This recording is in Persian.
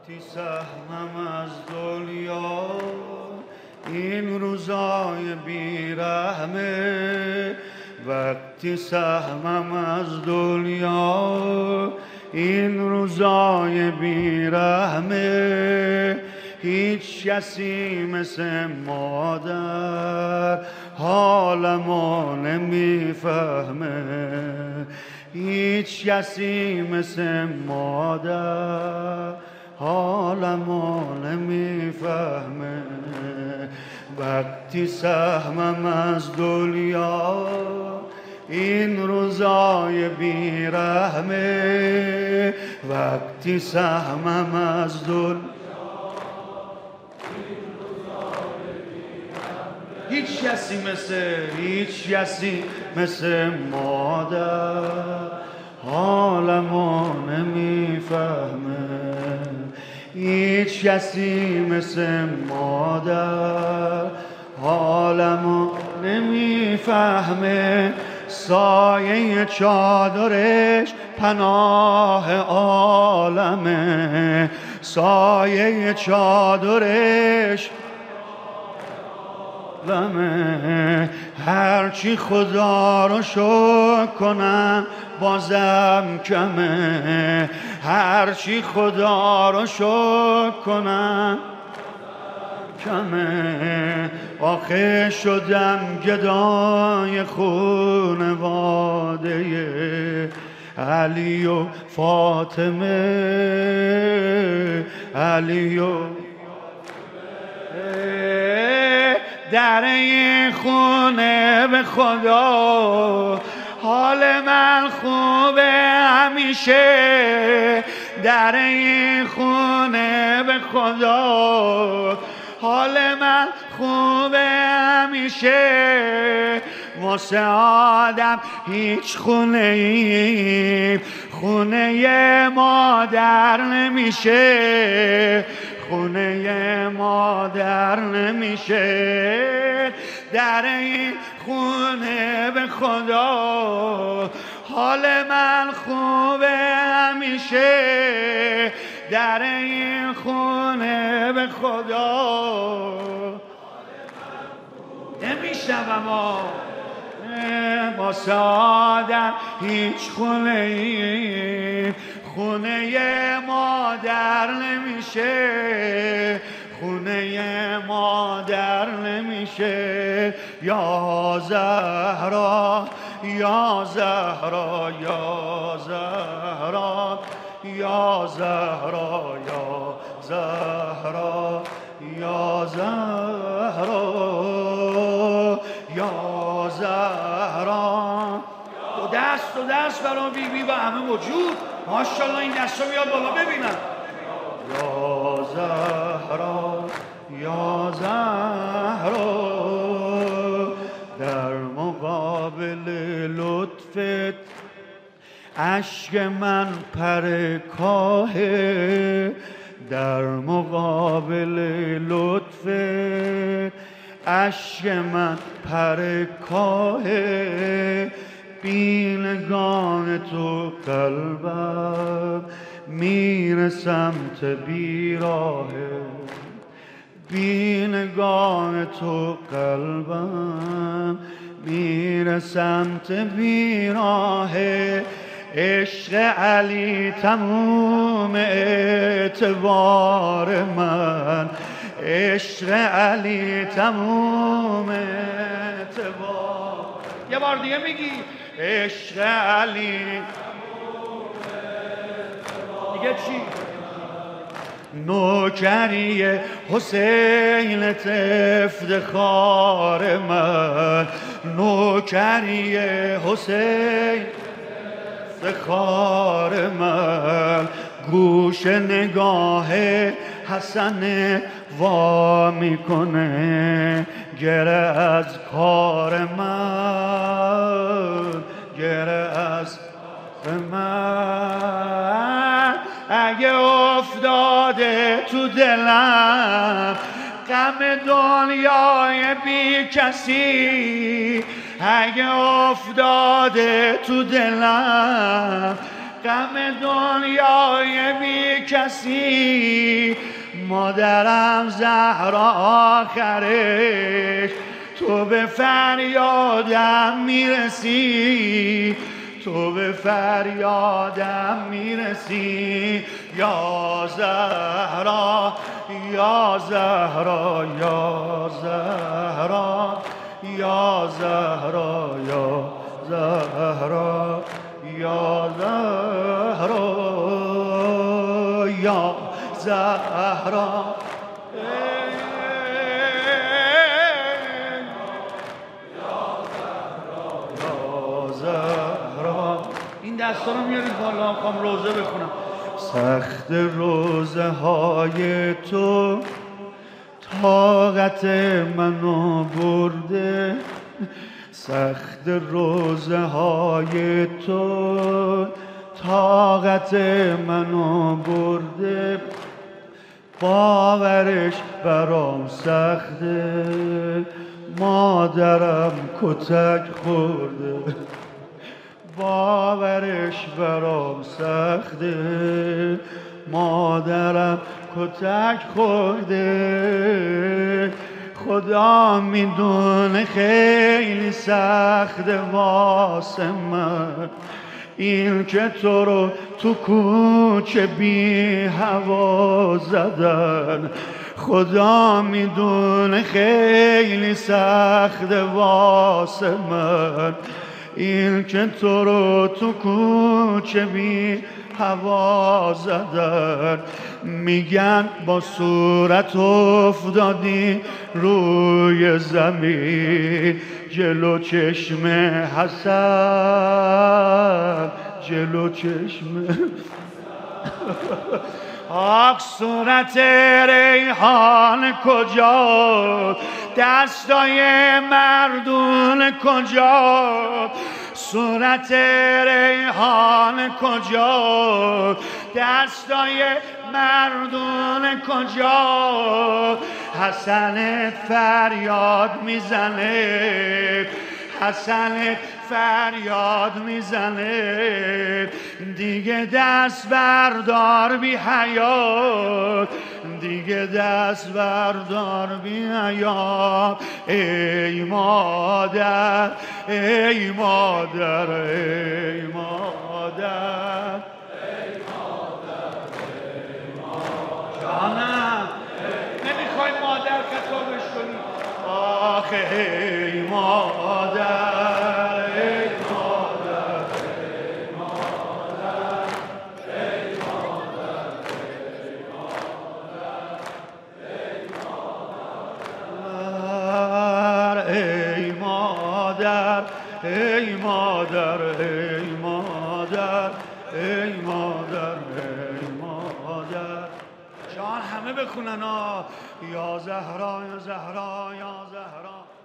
وقتی سهمم از دنیا این روزای بیرحمه، وقتی سهمم از دنیا این روزای بیرحمه، هیچ کسی مثل مادر حالمو نمیفهمه، هیچ کسی مثل مادر حالمو نمیفهمه. وقتی سهمم از دنیا این روزای بیرحمه، وقتی سهمم از دنیا هیچ کسی مثل مادر حالمو نمیفهمه، هیچ کسی مثل مادر حالمو نمیفهمه. سایه چادرش پناه عالمه، سایه چادرش هرچی خدا رو شکر کنم بازم کمه، هرچی خدا رو شکر کنم کمه. آخه شدم گدای خونواده علی و فاطمه، علی و در این خونه به خدا حال من خوبه همیشه، در این خونه به خدا حال من خوبه همیشه. واسه آدم هیچ خونه مادر نمیشه، خونه مادر نمیشه. در این خونه به خدا حال من خوبه همیشه، در این خونه به خدا نمیشنوم واسه آدم هیچ خونه مادر نمیشه، خونه مادر نمیشه. یا زهرا یا زهرا یا زهرا یا زهرا یا زهرا یا زهرا یا زهرا. دو دست برای بیبی و همه موجود. ماشاءالله این دست رو بیاد بالا ببینم. یا زهرا یا زهرا در مقابل لطفت اشک من پر کاهه، در مقابل لطفت اشک من پر کاهه. بی نگاه تو قلبم میره سمت بیراهه، بی نگاه تو قلبم میره سمت بیراهه. عشق علی تموم اعتبار من، عشق علی تموم اعتبار. یه بار دیگه میگی عشق علی دیگه چی؟ نوکری حسین افتخار من، نوکری حسین افتخار من. گوش نگاه حسن وا میکنه گره از کار من، گره از من. اگه افتاده تو دلم غم دنیای بی کسی، اگه افتاده تو دلم غم دنیای بی کسی، مادرم زهرا آخرش. تو به فریادم میرسی، تو به فریادم میرسی، یا زهرا یا زهرا یا زهرا یا زهرا یا زهرا یا زهرا یا زهرا. این دستا رو میارید بالا، میخوام روزه بخونم. سخت روزه های تو طاقت منو برده، سخت روزه های تو طاقت منو برده، باورش برام سخته، مادرم کتک خورده، باورش برام سخته، مادرم کتک خورده. خدا میدونه خیلی سخته واسه من این که تو رو تو کوچه بی هوا زدن. خدا میدونه خیلی سخته واسه من این که تو رو تو کوچه بی هوا زدن. میگن با صورت افتادی روی زمین، جلو چشم حسن، جلو چشم آخ صورت ریحان کجا، دستای مردون کجا، صورت ریحان کجا، دستای مردون کجا. حسن فریاد میزنه، حسن فریاد میزنه، دیگه دست بردار بی حیات، دیگه دست بردار بی حیات. ای مادر ای مادر ای مادر جانم، نمیخوای مادر خطابش کنی؟ آخه ای مادر ای مادر ای مادر ای مادر ای مادر ای مادر ای مادر ای مادر ای مادر. جان همه بخونن ها، یا زهرا یا زهرا یا زهرا.